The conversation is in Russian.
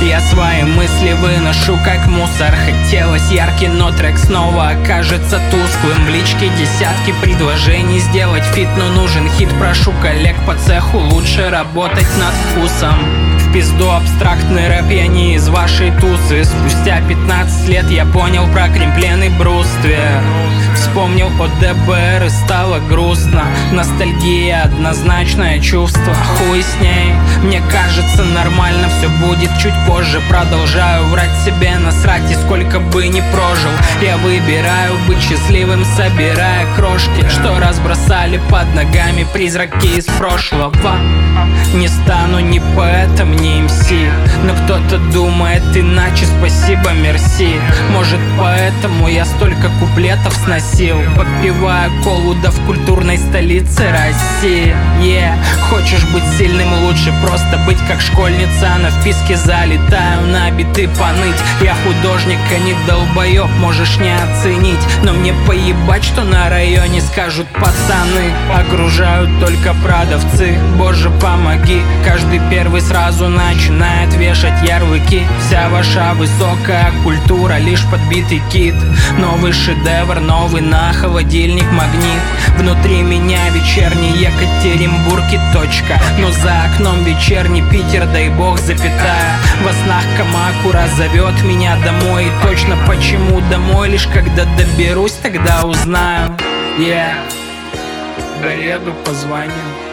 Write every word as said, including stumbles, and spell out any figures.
Я свои мысли выношу как мусор. Хотелось яркий, но трек снова окажется тусклым. В личке десятки предложений сделать фит, но нужен хит. Прошу коллег по цеху лучше работать над вкусом. В пизду абстрактный рэп, я не из вашей тусы. Спустя пятнадцать лет я понял про кремплен и бруствер. Вспомнил о ДБР и стало грустно. Ностальгия, однозначное чувство. Хуй с ней, мне кажется, нормально все будет чуть позже. Продолжаю врать себе, насрать, и сколько бы ни прожил. Я выбираю быть счастливым, собирая крошки, что разбросали под ногами призраки из прошлого. Не стану ни поэтом, ни эм си, но кто-то думает иначе, спасибо, мерси. Может, поэтому я столько куплетов сносил, попивая колу, да в культурной столице России. Yeah. Хочешь быть сильным, лучше просто быть как школьница. На вписке залетаю на биты поныть. Я художник, а не долбоёб, можешь не оценить, но мне поебать, что на районе скажут пацаны. Окружают только продавцы, боже помоги. Каждый первый сразу начинает вешать ярлыки. Вся ваша высокая культура лишь подбитый кит. Новый шедевр, новый на холодильник магнит. Внутри меня вечерний Екатеринбург и точка, но за окном вечерний Питер, дай бог, запятая. Во снах Камакура зовет меня домой. И точно почему домой, лишь когда доберусь, тогда узнаю. Yeah. Доеду, позвоню.